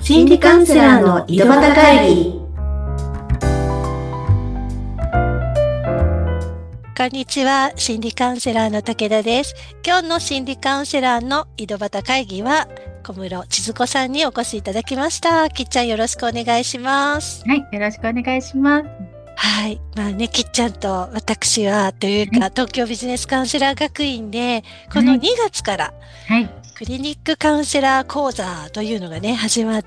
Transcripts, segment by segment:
心理カウンセラーの井戸端会議。 こんにちは、心理カウンセラーの武田です。今日の心理カウンセラーの井戸端会議は小室千鶴子さんにお越しいただきました。きっちゃんよろしくお願いします。 はい、よろしくお願いします。 はい。まあね、きっちゃんと私はというか、東京ビジネスカウンセラー学院で、この2月からクリニックカウンセラー講座というのがね、始まって、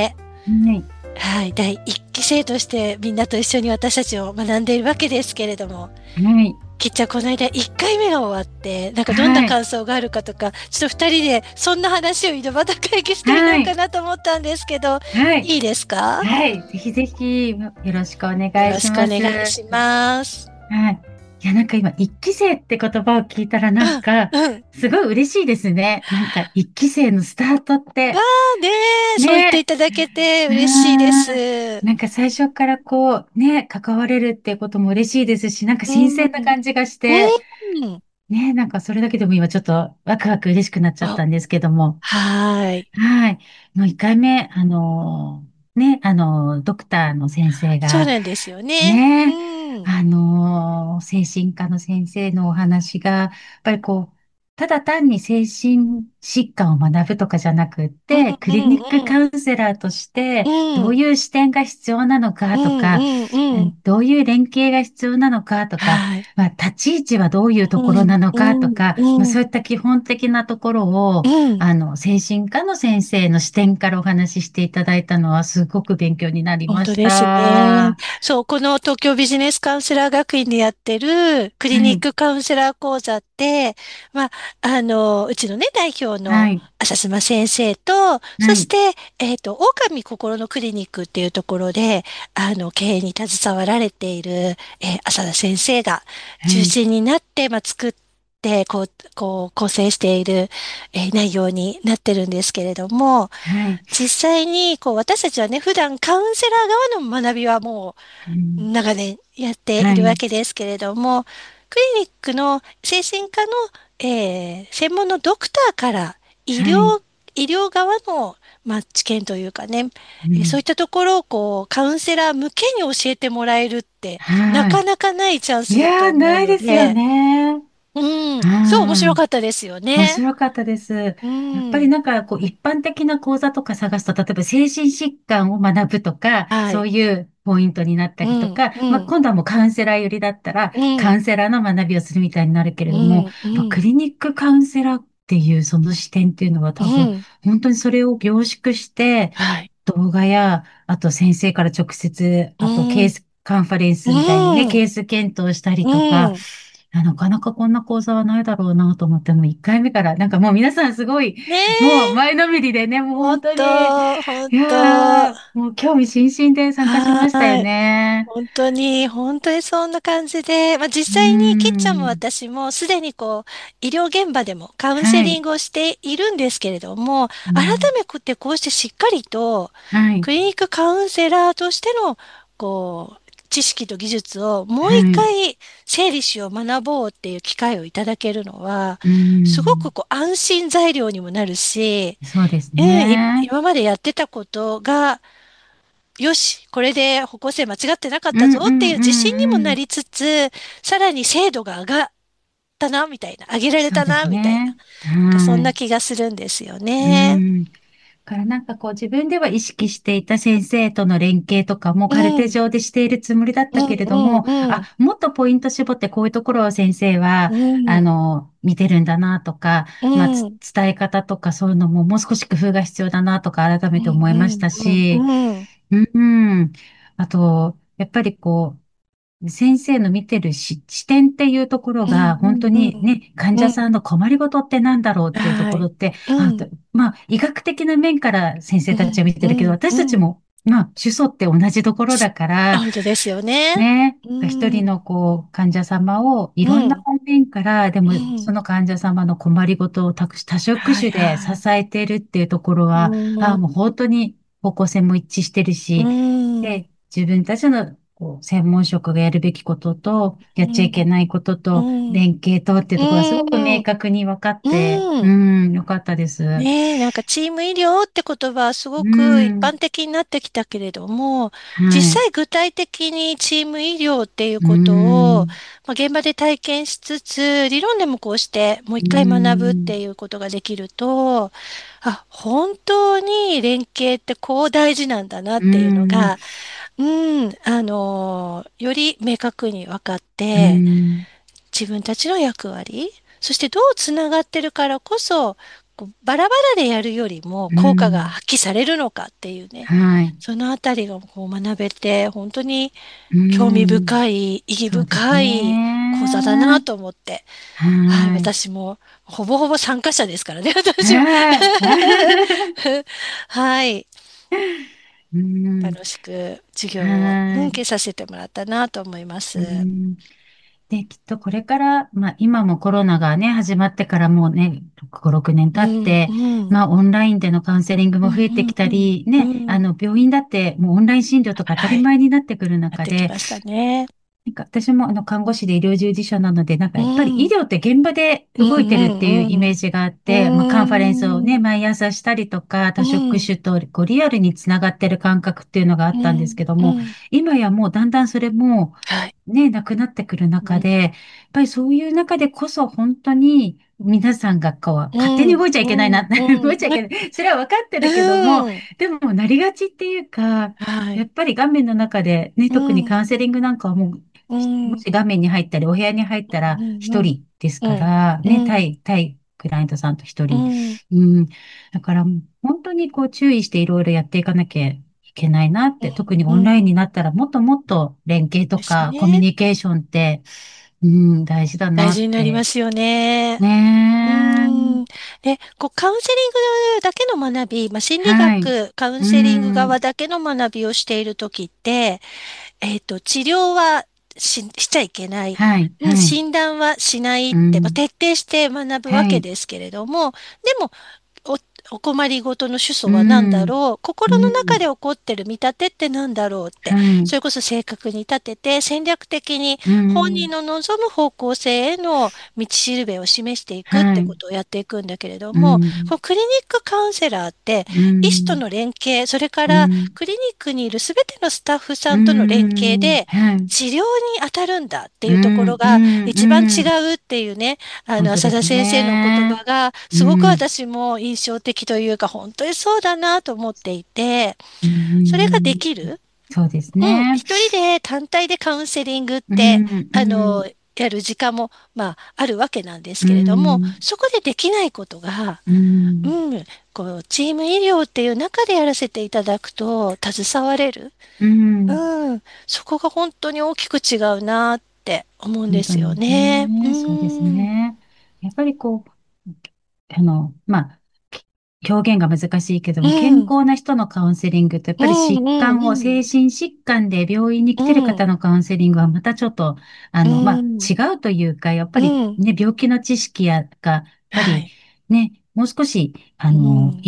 はい。第1期生としてみんなと一緒に私たちを学んでいるわけですけれども、きっちゃんこの間1回目が終わって、なんかどんな感想があるかとか、ちょっと2人でそんな話を井戸端会議してみようかなと思ったんですけど、いいですか？ はい、ぜひぜひよろしくお願いします。 よろしくお願いします。 はい。いや、なんか今、一期生って言葉を聞いたらなんか、すごい嬉しいですね。なんか、一期生のスタートって。 わあねえ、そう言っていただけて嬉しいです。 なんか最初からこう、ね、関われるってことも嬉しいですし、なんか新鮮な感じがして、ね、なんかそれだけでも今ちょっとワクワク嬉しくなっちゃったんですけども。 はい。 はい。もう一回目、ね、ドクターの先生が、 そうなんですよね。 ね、精神科の先生のお話が、やっぱりこう、ただ単に精神疾患を学ぶとかじゃなくって、クリニックカウンセラーとして、どういう視点が必要なのかとか、どういう連携が必要なのかとか、まあ、立ち位置はどういうところなのかとか、まあ、そういった基本的なところを、精神科の先生の視点からお話ししていただいたのはすごく勉強になりまし本当ですね。 た。 そう、この東京ビジネスカウンセラー学院でやってるクリニックカウンセラー講座って、まあ、うちのね、代表の浅島先生と、そして、狼心のクリニックっていうところで、経営に携わられている、浅田先生が中心になって、まあ、作って、構成している、内容になってるんですけれども、実際に、私たちはね、普段カウンセラー側の学びはもう、長年やっているわけですけれども、クリニックの精神科の、専門のドクターから医療側の、まあ、知見というかね、そういったところをカウンセラー向けに教えてもらえるって、なかなかないチャンスだと思うないですよので、 ね。 そう面白かったですよね。 面白かったです。やっぱりなんかこう一般的な講座とか探すと、例えば精神疾患を学ぶとか、そういうポイントになったりとか、まあ今度はもうカウンセラー寄りだったら、カウンセラーの学びをするみたいになるけれども、クリニックカウンセラーっていうその視点っていうのは多分、本当にそれを凝縮して、動画や、あと先生から直接、あとケースカンファレンスみたいにね、ケース検討したりとか、なかなかこんな講座はないだろうなと思って、もう1回目から、なんかもう皆さんすごい、もう前のめりでね、もう本当に、いやー、もう興味津々で参加しましたよね。 本当にそんな感じで、まあ、実際にキッちゃんも私もすでに医療現場でもカウンセリングをしているんですけれども、改めてこうしてしっかりと、クリニックカウンセラーとしての、知識と技術をもう一回整理しよう、学ぼうっていう機会をいただけるのは、すごく安心材料にもなるし、 そうですね。 今までやってたことが、よし、これで歩行性間違ってなかったぞっていう自信にもなりつつ、さらに精度が上がったな、みたいな、上げられたな、みたいな、そんな気がするんですよね。 からなんかこう自分では意識していた先生との連携とかもカルテ上でしているつもりだったけれども、もっとポイント絞ってこういうところを先生は、見てるんだなとか、まあ、伝え方とかそういうのももう少し工夫が必要だなとか改めて思いましたし、あと、やっぱりこう、先生の見てる視点っていうところが、本当にね、患者さんの困りごとってなんだろうっていうところって、まあ、医学的な面から先生たちは見てるけど、私たちも、まあ、主訴って同じところだから、 本当ですよね。 ね、一人の患者様をいろんな方面から、でもその患者様の困りごとを多職種で支えているっていうところは、もう本当に方向性も一致してるし、で、自分たちのこう、専門職がやるべきことと、やっちゃいけうん、 ないことうと、 ん、 連携とっていうところがすごく明うん、 確に分かって、 うん。 よかったです。うねえ、なんかチーム医療って言葉はすごく一ん、 般的になってきたけれども、 はい。 実際具体的にチーム医療っていううことを、 ん、 現場で体験しつつ、理論でもこうしてもうう一回学ぶっん、 ていうことができると、本当に連携ってこう大事なんだなっうていうのん、 が、より明確に分かっうて、 ん、 自分たちの役割、そしてどうつながってるからこそ、こうバラバラでやるよりもう効果がん、 発揮されるのかっていうね、 はい。 そのあたりがこう学べて、本当にう興味ん、 深い、意義そうです深い講座だね。 なと思って、はい、 はい。 私もほぼほぼ参加者ですからね、私は。 はい。 はい、 うん、 楽しく授業を、 はい。 受けさせてもらったなと思いまうす。 ん。で、きっとこれから、まあ今もコロナがね、始まってからもうね、5、6年うん、 経って、 うん、 まあオンラインでのカウンセリングうん、 も増えてきたうん、 り、ね、 うん、うん。 病院だってもうオンライン診療とか当たりはい。 前になってくるやっ中で、 てきましたね。 なんか私も看護師で医療従事者なので、なんかうやっぱり医ん。 療って現場でうん動いてるっていうイうんメージがあっうて、まあカンファレンスをね、 ん。 毎朝したりとか、 う多職ん。 種とこうリアルにつながってる感覚っていうのがあったんですうん。 けども、 うん。 今やもうだんだんそれもはい。 ね、なくなってくるうん。 中で、やっぱりそういう中でこそ本当に皆さんがこう、 うん。 勝手に動いちゃいけないな、 うん。 動いちゃいうん。 けない。それは分かってるけども、 うん。 でもなりがちっていうか、 はい。 やっぱり画面の中でね、 うん。 特にカウンセリングなんかはもう、 うん。 もし画面に入ったり、お部屋に入ったらうん。 一人ですうん。 から、ね、 うん。 対クライアントさんと一人。 うん。 うん。だから本当にこう注意していろいろやっていかなきゃいけないなって、特にオンラインになったらもっともっと連携とですかコミュね。 ニケーションって、大事だな大事になりまって。 すよね。うねん。で、カウンセリングだけの学び、心え。 理はい。 学、カウンうセリング側ん。 だけの学びをしているときって、治療はしちゃいけない。 はい。はい。 診断はしないって、 うん。 徹底して学ぶわはい。 けですけれども、でも、お、お困りごとの主訴うは何だん。 ろう、 う心の中でん。 起こってる見立てって何だろうって、 はい。 それこそ正確に立てて戦略的にう本人ん。 の望む方向性への道しるべを示していくってはい。 ことをやっていくんだけれどうも、 ん。 このクリニックカウンセラーってうん。 医師との連携、それからうん。 クリニックにいるすべてのスタッフさうんとの連携ん。 ではい。 治療に当たるんだっていうところうん。うがん。 一番違うん。 うっていうね、浅田本当です先生の言ね。 葉がうすごくん。 私も印象的というか、本当にそうだなと思っていて、 うそれがでん。 きる。 そうですね。 一人で単体でカウンセリングっうて、 ん。うん。 やる時間も、あるわけなんですうけれども、 ん。 そこでできないことが、 うん。 うん、チーム医療っていう中でやらせていただくと、携われる。 うん。 うん、そこが本当に大きく違うなって思うんですよ本当にね。うね、そうですん、 ね。やっぱりこう、まあ、表現が難しいけどうも、健ん、 康な人のカウンセリングと、やっぱりうん、うん、うん、 精神疾患で病院に来てるうん、 方のカウンセリングはまたちょっと、 うん、 違うというか、やっぱうりん、 ね、病気の知識が、やっぱりはい。 ね、もう少し、 うん、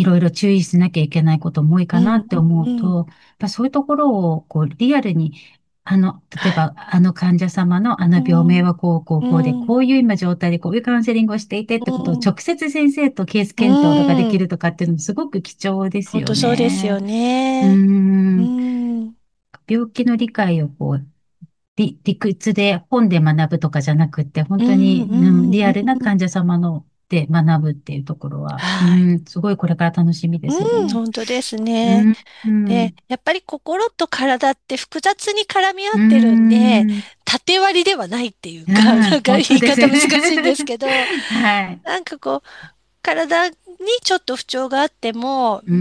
いろいろ注意しなきゃいけないことも多いうん、 かなって思ううん、 と、やっぱそういうところを、こう、リアルに例えはい。 ば、患者様の病名うん、 はうこうで、 ん、 こういう今状態でこういうカウンセリングをしていてってことをうん、 直接先生とケースう検討とかできん。 るとかっていうのもすごく貴重ですよ本当そうですよね。うーね。うん。 ん、 病気の理解をこう、理屈で本で学ぶとかじゃなくって、本うん、 当に、 うん、 リアルなうん。 患者様ので学ぶっていうところは、 はい。 すごいこれから楽しみですうん、 ね。 本当ですね。 うん、うで、 ん、 やっぱり心と体って複雑に絡み合うってるんで、 ん、 縦割りではないっていうか、 ああ、 言本当ですね。 い方難しいんですけど、 はい。 体にちょっと不調があっても、 うん、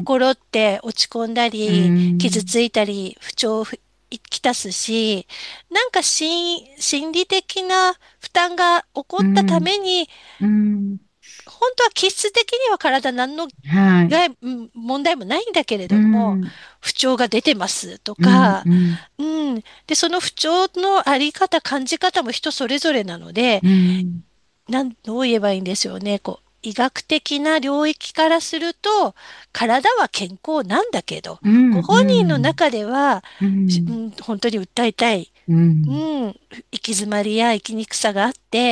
心って落ち込んだうり、傷ん、 ついたり、不調をきたすし、心理的な負担が起こったたうん、 めに、 うん、 本当は気質的には体何のはい。 問題もないんだけれうども、 ん、 不調が出てますとうん、 か、 うん、 うん。で、その不調のあり方、感じ方も人それぞれなので、 うん、 どう言えばいいんでしょうね。 医学的な領域からすると、体は健康なんだけど、ご本人の中では、本当に訴えたい、行き詰まりや生きにくさがあって、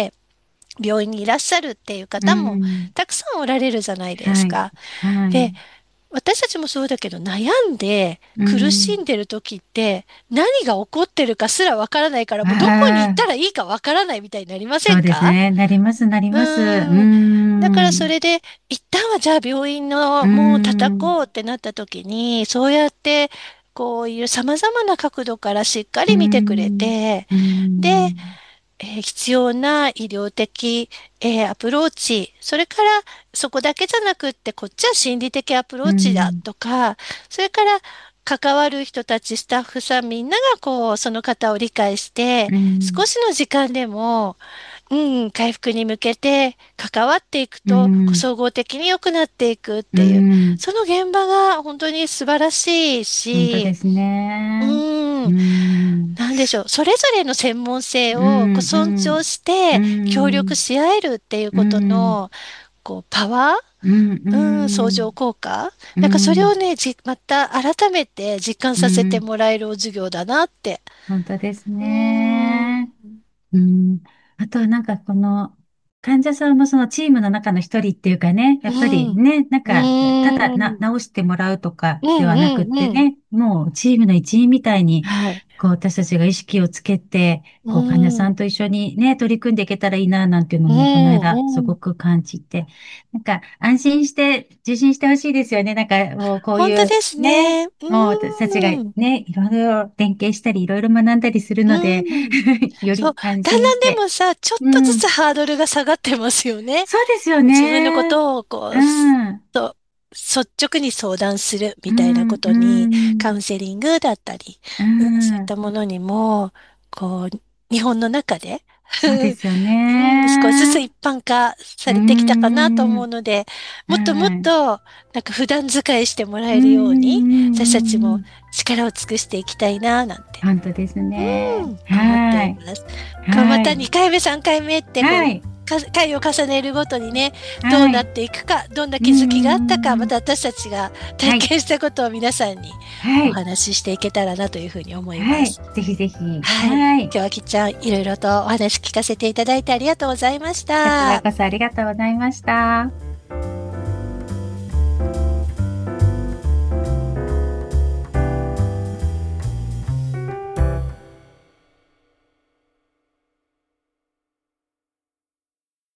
病院にいらっしゃるっていう方もたくさんおられるじゃないですか。で、私たちもそうだけど、悩んで苦しんでる時って何が起こってるかすらわからないから、もうどこに行ったらいいかわからないみたいになりませんか？ そうですね。なります。だからそれで、一旦はじゃあ病院のもう叩こうってなった時に、そうやってこういう様々な角度からしっかり見てくれて、で、必要な医療的、アプローチ、それからそこだけじゃなくって、こっちは心理的アプローチだとか、それから関わる人たち、スタッフさんみんながこう、その方を理解して、少しの時間でも、回復に向けて関わっていくと、総合的に良くなっていくっていう、その現場が本当に素晴らしいし、 本当ですね。 なんでしょう。それぞれの専門性をこう尊重して協力し合えるっていうことの、こう、パワー、相乗効果。なんかそれをね、また改めて実感させてもらえるお授業だなって。 本当ですね。あとはなんかこの、患者さんもそのチームの中の一人っていうかね、やっぱりね、なんか、ただ治してもらうとかではなくってね、もうチームの一員みたいに、こう私たちが意識をつけて、こう患者さんと一緒にね、取り組んでいけたらいいな、なんていうのもこの間すごく感じて、なんか安心して受診してほしいですよね。なんかもうこういう、 本当ですね。 もう私たちがね、いろいろ連携したり、いろいろ学んだりするので、より安心して。 だんだんでもさ、ちょっとずつハードルが下がってますよね。 そうですよね。 自分のことをこう、率直に相談するみたいなことに、カウンセリングだったり、そういったものにも、こう、日本の中で、 そうですよね。 少しずつ一般化されてきたかなと思うので、もっともっと、なんか普段使いしてもらえるように、私たちも力を尽くしていきたいな、なんて。 本当ですね。 思っています。また2回目、3回目って、回を重ねるごとにね、どうなっていくか、どんな気づきがあったか、また私たちが体験したことを皆さんにお話ししていけたらなというふうに思います。 ぜひぜひ。 今日はきっちゃん、いろいろとお話聞かせていただいてありがとうございました。 こちらこそありがとうございました。